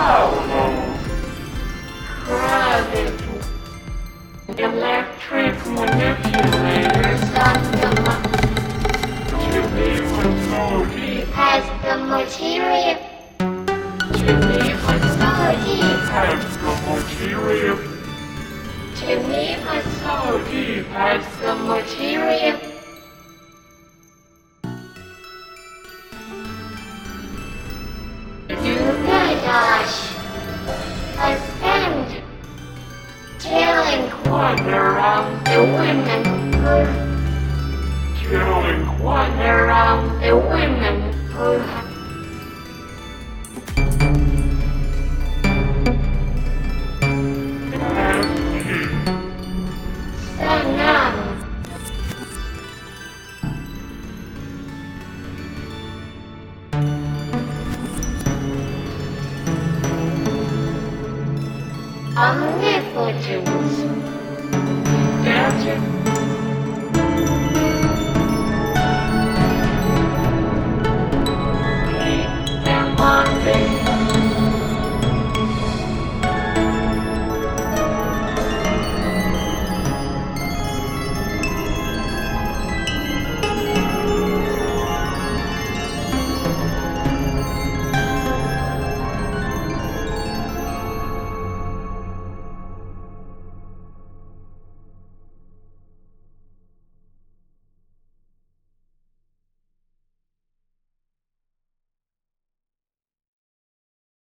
powerful, crowded, electric manipulators on the Jimmy Facility has the material. Jimmy Facility has the material. Jimmy Facility has the material. Dash ascend, tailing one around the women, tailing one around the women. Sanam. Omnipotent.